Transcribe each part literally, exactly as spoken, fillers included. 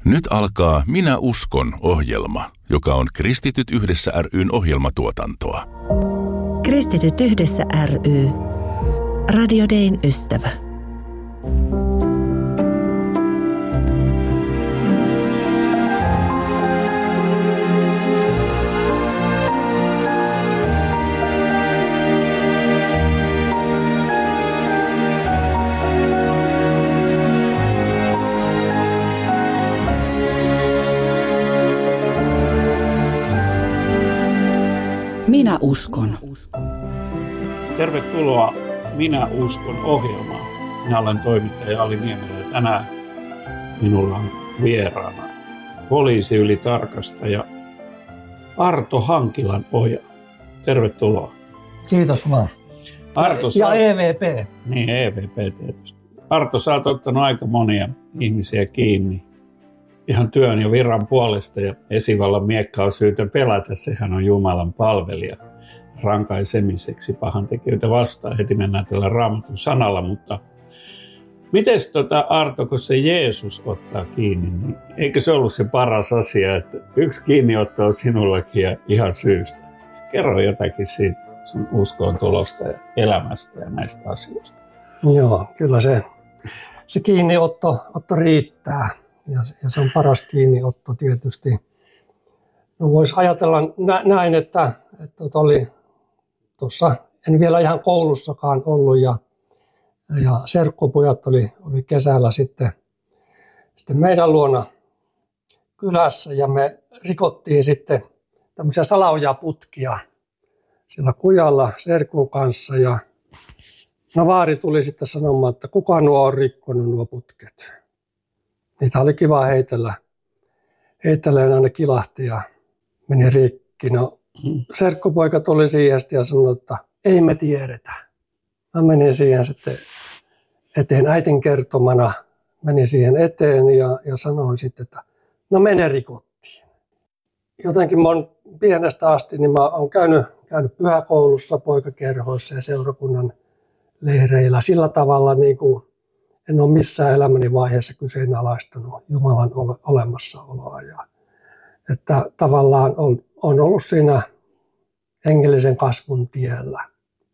Nyt alkaa Minä uskon -ohjelma, joka on Kristityt yhdessä ry:n ohjelmatuotantoa. Kristityt yhdessä ry. Radio Dayn ystävä. Minä uskon. Tervetuloa Minä uskon -ohjelmaan. Minä olen toimittaja Ali Niemelä ja tänään minulla on vieraana poliisiylitarkastaja Arto Hankilan-Oja. Tervetuloa. Kiitos vaan. Arto, ja sä... E V P. Niin, E V P tietysti. Arto, sä oot ottanut aika monia ihmisiä kiinni ihan työn ja virran puolesta, ja esivallan miekka on syytä pelätä. Sehän on Jumalan palvelija rankaisemiseksi pahantekijöitä vastaan. Heti mennään tällä Raamatun sanalla, mutta mites tota, Arto, kun se Jeesus ottaa kiinni, niin eikö se ollut se paras asia, että yksi kiinniotto on sinullakin ja ihan syystä? Kerro jotakin siitä sun uskoon tulosta ja elämästä ja näistä asioista. Joo, kyllä se, se kiinniotto otto riittää. Ja, ja se on paras kiinniotto tietysti. No voisi ajatella näin, että, että oli tuossa, en vielä ihan koulussakaan ollut, ja, ja serkkupojat oli, oli kesällä sitten, sitten meidän luona kylässä, ja me rikottiin sitten tämmöisiä salaojaputkia sillä kujalla serkun kanssa, ja no vaari tuli sitten sanomaan, että kuka nuo on rikkonut nuo putket. Niitä oli kiva heitellä. Heitellä aina kilahti ja meni rikki. No, serkkupoika tuli siihen ja sanoi, että ei me tiedetä. Mä menin siihen sitten eteen äitin kertomana. Menin siihen eteen ja, ja sanoin sitten, että no mene rikottiin. Jotenkin mä oon pienestä asti, niin mä oon käynyt, käynyt pyhäkoulussa, poikakerhoissa ja seurakunnan leireillä. Sillä tavalla niin kuin en ole missään elämäni vaiheessa kyseenalaistanut Jumalan olemassaoloa. Ja, että tavallaan on, on ollut siinä hengellisen kasvun tiellä.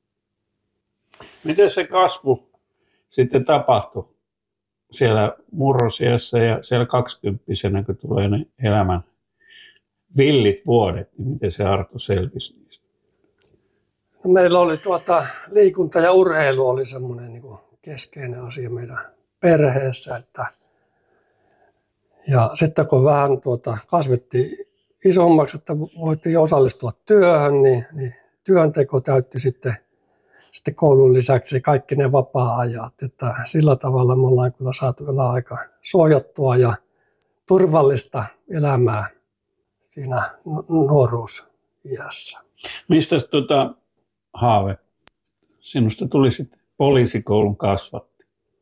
Miten se kasvu sitten tapahtui siellä murrosiässä ja siellä kaksikymppisenä, kun tulee ne elämän villit vuodet, niin miten se Arto selvisi niistä? No, meillä oli tuota, liikunta ja urheilu oli semmoinen niin kuin keskeinen asia meidän perheessä. Että ja sitten kun vähän tuota, kasvettiin isommaksi, että voitiin osallistua työhön, niin, niin työnteko täytti sitten, sitten koulun lisäksi kaikki ne vapaa-ajat. Että sillä tavalla me ollaan kyllä saatu elää aika suojattua ja turvallista elämää siinä nuoruusiässä. Mistä tuota haave sinusta tuli sitten poliisikoulun kasvatti?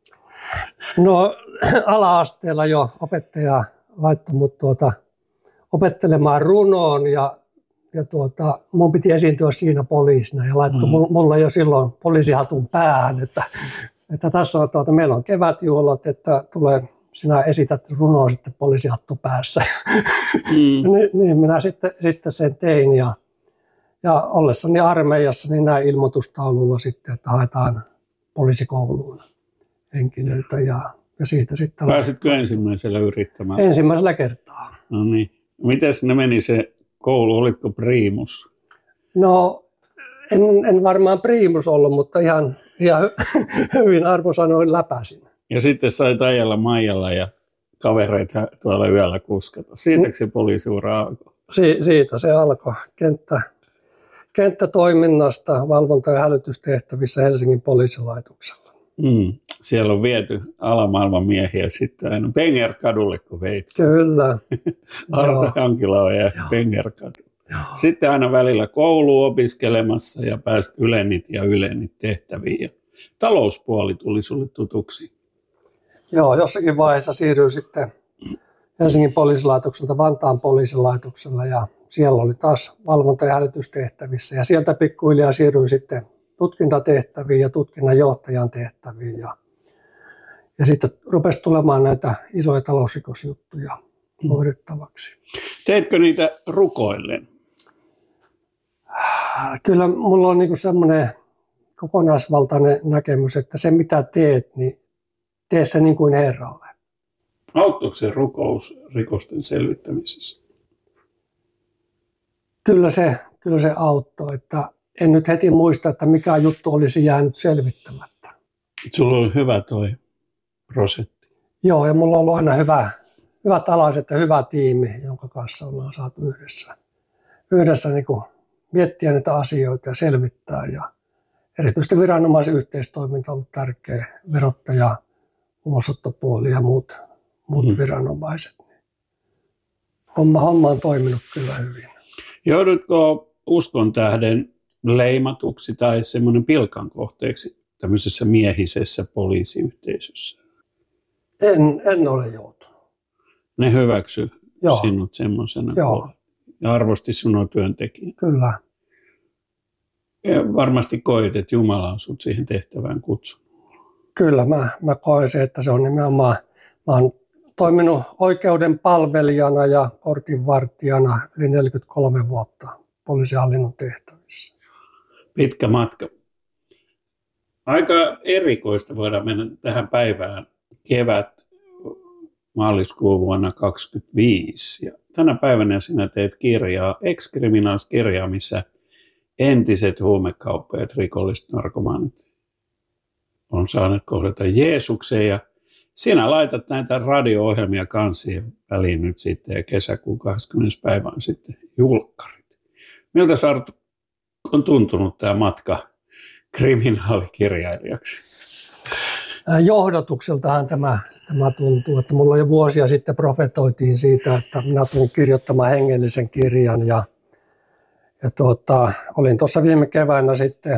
No ala-asteella jo opettaja laittoi mut tuota, opettelemaan runoon ja, ja tuota, mun piti esiintyä siinä poliisina ja laittoi mm. mulle jo silloin poliisihatun päähän, että, että tässä on tuota, meillä on kevätjuhlat, että tulee, sinä esität runoa sitten poliisihattu päässä. Mm. niin, niin minä sitten, sitten sen tein ja, ja ollessani armeijassa niin näin ilmoitustaululla sitten, että haetaan poliisikouluun henkilöitä ja, ja siitä sitten... Pääsitkö lähtee. ensimmäisellä yrittämään? Ensimmäisellä kertaa. No niin. Miten sinne meni se koulu? Olitko priimus? No en, en varmaan priimus ollut, mutta ihan, ihan hyvin arvosanoin läpäsin. Ja sitten sait ajalla Maijalla ja kavereita tuolla yöllä kuskata. Siitäkö se poliisiura alkoi? Si, siitä se alkoi. Kenttä, kenttätoiminnasta, valvonta- ja hälytystehtävissä Helsingin poliisilaitoksella. Mm. Siellä on viety alamaailman miehiä sitten aina Pengerkadulle, kun veit. Kyllä. Arto Hankila ja Pengerkadu. Sitten aina välillä kouluun opiskelemassa ja pääsit ylennit ja ylennit tehtäviin. Ja talouspuoli tuli sulle tutuksi. Joo, jossakin vaiheessa siirryin sitten Helsingin poliisilaitokselta Vantaan poliisilaitoksella ja siellä oli taas valvonta- ja hälytystehtävissä. Ja sieltä pikkuhiljaa siirryin sitten tutkintatehtäviin ja tutkinnanjohtajan tehtäviin. Ja, ja sitten rupesi tulemaan näitä isoja talousrikosjuttuja hoidettavaksi. Teetkö niitä rukoillen? Kyllä mulla on niinku semmoinen kokonaisvaltainen näkemys, että se mitä teet, niin tee se niin kuin Herralle. Auttoiko se rukous rikosten selvittämisessä? Kyllä se, kyllä se auttoi, että en nyt heti muista, että mikä juttu olisi jäänyt selvittämättä. Sulla oli hyvä toi prosentti. Joo, ja mulla on ollut aina hyvä, hyvät alaiset ja hyvä tiimi, jonka kanssa ollaan saatu yhdessä, yhdessä niin kuin miettiä niitä asioita ja selvittää. Ja erityisesti viranomaisen yhteistoiminta on ollut tärkeä, verottaja, ulosottopuoli ja muut, muut hmm. viranomaiset. Homma, homma on toiminut kyllä hyvin. Joudutko uskon tähden leimatuksi tai semmoinen pilkan kohteeksi tämmöisessä miehisessä poliisiyhteisössä? En, en ole joutunut. Ne hyväksy Joo. sinut semmoisena Joo. ja arvosti sinua työntekijä. Kyllä. Ja varmasti koet, että Jumala on sut siihen tehtävään kutsunut. Kyllä, mä, mä koen se, että se on nimenomaan, mä oon toiminut oikeuden palvelijana ja portinvartijana yli neljäkymmentäkolme vuotta poliisihallinnon tehtävissä. Pitkä matka. Aika erikoista voidaan mennä tähän päivään kevät maaliskuun vuonna kaksituhattakaksikymmentäviisi. Ja tänä päivänä sinä teet kirjaa, Ex-Criminals-kirjaa, missä entiset huumekauppiaat, rikolliset, narkomaanit on saaneet kohdata Jeesuksen. Ja sinä laitat näitä radio-ohjelmia kanssa siihen väliin nyt sitten ja kesäkuun kahdeskymmenes päivä on sitten julkkarit. Miltä Sarto on tuntunut tämä matka kriminaalikirjailijaksi? Johdatukseltahan tämä, tämä tuntuu, että mulla jo vuosia sitten profetoitiin siitä, että minä tulen kirjoittamaan hengellisen kirjan ja, ja tuota, olin tuossa viime keväänä sitten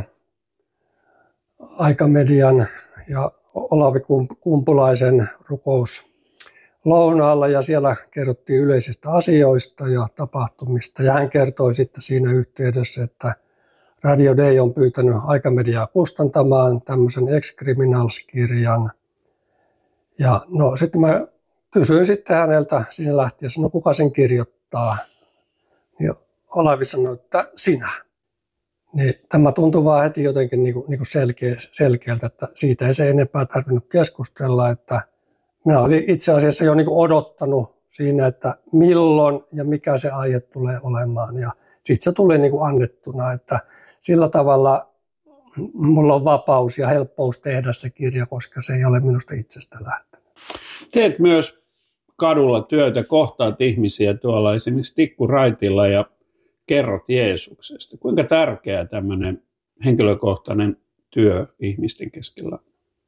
Aikamedian ja Olavi Kumpulaisen rukous lounaalla ja siellä kerrottiin yleisistä asioista ja tapahtumista ja hän kertoi sitten siinä yhteydessä, että Radio Day on pyytänyt Aikamediaa kustantamaan tämmöisen Ex-Criminals-kirjan. Ja no sitten mä kysyin sitten häneltä siinä lähtiessä, no kuka sen kirjoittaa? Ja Olavi sanoi, että sinä. Niin tämä tuntuu vaan heti jotenkin niin kuin, niin kuin selkeä, selkeältä, että siitä ei se enempää tarvinnut keskustella. Että minä olin itse asiassa jo niin kuin odottanut siinä, että milloin ja mikä se aihe tulee olemaan. Ja sitten se tuli niin kuin annettuna, että sillä tavalla mulla on vapaus ja helppous tehdä se kirja, koska se ei ole minusta itsestä lähtenyt. Teet myös kadulla työtä, kohtaat ihmisiä tuolla esimerkiksi Tikkuraitilla ja kerrot Jeesuksesta. Kuinka tärkeää tämmöinen henkilökohtainen työ ihmisten keskellä?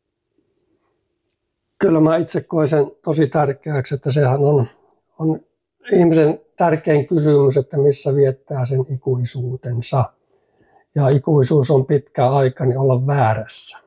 Kyllä mä itse koen sen tosi tärkeäksi, että sehän on, on ihmisen tärkein kysymys, että missä viettää sen ikuisuutensa. Ja ikuisuus on pitkä aika, niin olla väärässä.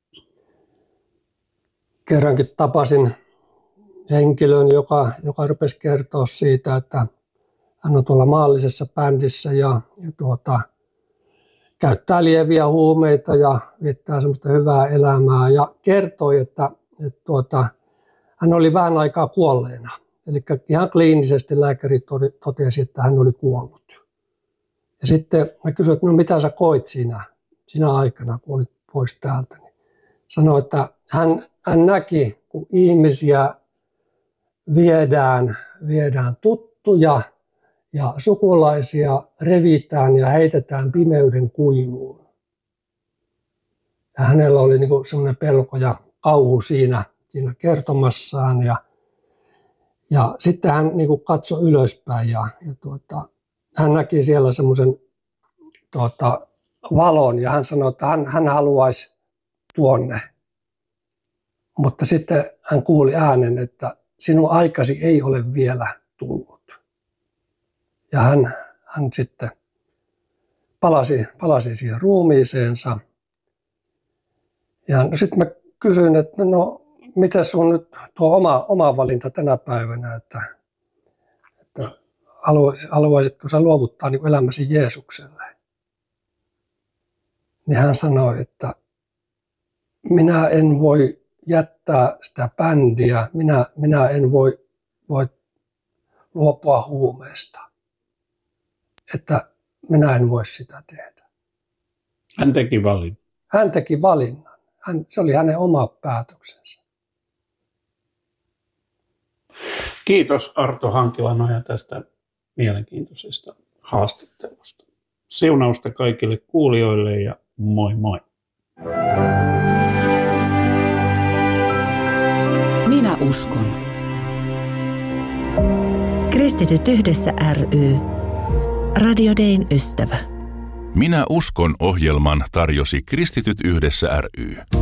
Kerrankin tapasin henkilön, joka, joka rupesi kertoa siitä, että hän on tuolla maallisessa bändissä ja, ja tuota, käyttää lieviä huumeita ja viettää semmoista hyvää elämää. Ja kertoi, että, että tuota, hän oli vähän aikaa kuolleena. Eli ihan kliinisesti lääkäri totesi, että hän oli kuollut. Ja sitten mä kysyin, että no mitä sä koit siinä, siinä aikana, kun olit pois täältä. Niin sanoi, että hän, hän näki, kun ihmisiä viedään, viedään tuttuja ja sukulaisia revitään ja heitetään pimeyden kuiluun. Ja hänellä oli niin kuin semmoinen pelko ja kauhu siinä, siinä kertomassaan. Ja, ja sitten hän niin kuin katsoi ylöspäin ja, ja tuota, hän näki siellä semmoisen tuota, valon ja hän sanoi, että hän, hän haluaisi tuonne. Mutta sitten hän kuuli äänen, että sinun aikasi ei ole vielä tullut. Ja hän, hän sitten palasi, palasi siihen ruumiiseensa. Ja no sitten mä kysyin, että no miten sun nyt tuo oma, oma valinta tänä päivänä, että, että haluaisitko sä luovuttaa niin elämäsi Jeesukselle? Niin hän sanoi, että minä en voi jättää sitä bändiä, minä, minä en voi, voi luopua huumeesta. Että minä en voi sitä tehdä. Hän teki valinnan. Hän teki valinnan. Hän, se oli hänen oma päätöksensä. Kiitos Arto Hankilanoja tästä mielenkiintoisesta haastattelusta. Siunausta kaikille kuulijoille ja moi moi. Minä uskon. Kristityt yhdessä ry. Radio Dayn ystävä. Minä uskon ohjelman tarjosi Kristityt yhdessä ry.